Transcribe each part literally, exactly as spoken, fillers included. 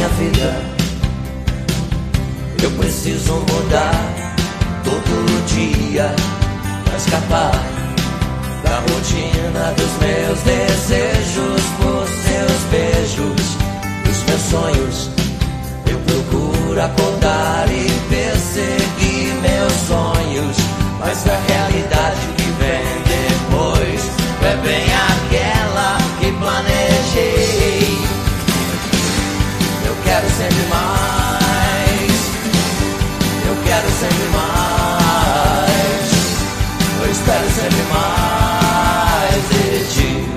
minha vida eu preciso mudar todo dia pra escapar da rotina dos meus desejos, por seus beijos, dos meus sonhos. Eu procuro acordar e perseguir meus sonhos, mas a realidade que vem depois é bem aquela que planejei. Eu quero sempre mais, eu quero sempre mais, eu espero sempre mais de ti.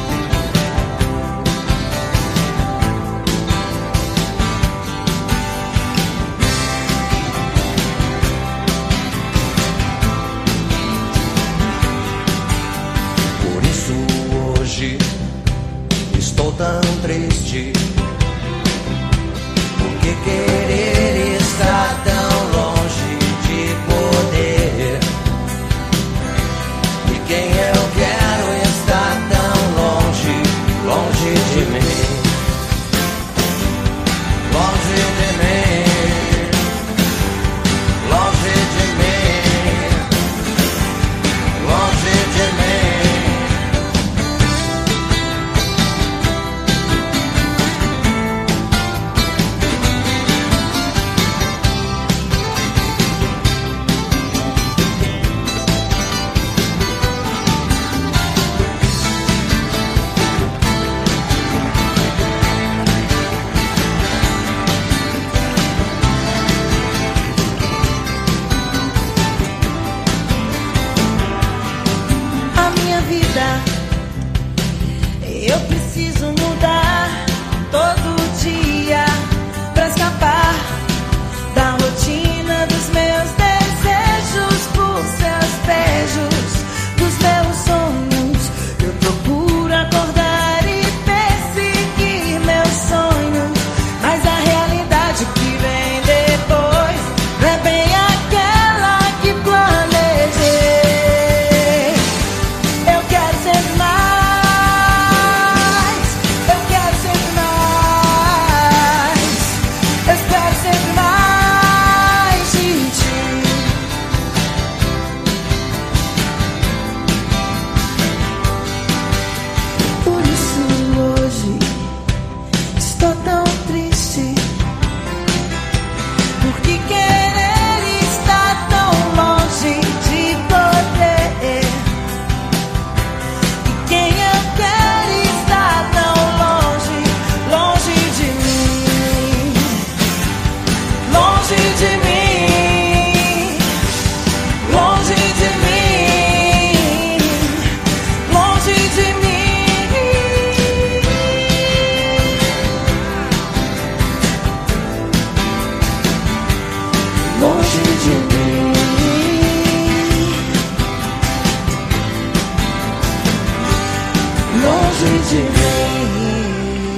Por isso hoje estou tão triste, porque querer estar tão longe de poder. E quem eu quero está tão longe, longe de mim, longe de mim, longe de mim, longe de mim. Eu preciso mudar todo dia pra escapar da rotina dos meus desejos, por seus beijos, dos meus sonhos. Eu procuro acordar e perseguir meus sonhos, mas a realidade que vem depois não é bem aquela que planejei. Eu quero sempre mais, longe de mim.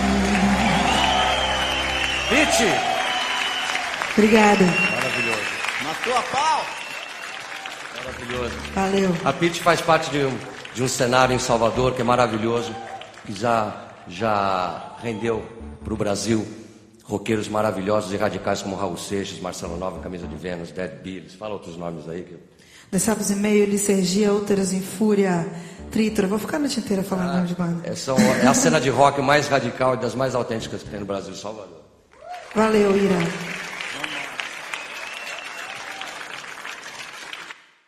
Pitty! Obrigada. Maravilhoso. Matou a pau! Maravilhoso. Valeu. A Pitty faz parte de um, de um cenário em Salvador que é maravilhoso, que já, já rendeu para o Brasil roqueiros maravilhosos e radicais como Raul Seixas, Marcelo Nova, Camisa de Vênus, Dead Billies. Fala outros nomes aí. Que... Nós Sapos e Meio, Licergia, Úteros em Fúria, Trítora. Vou ficar a noite inteira falando ah, nome de banda. É, são, é a cena de rock mais radical e das mais autênticas que tem no Brasil, Salvador. Valeu, Ira.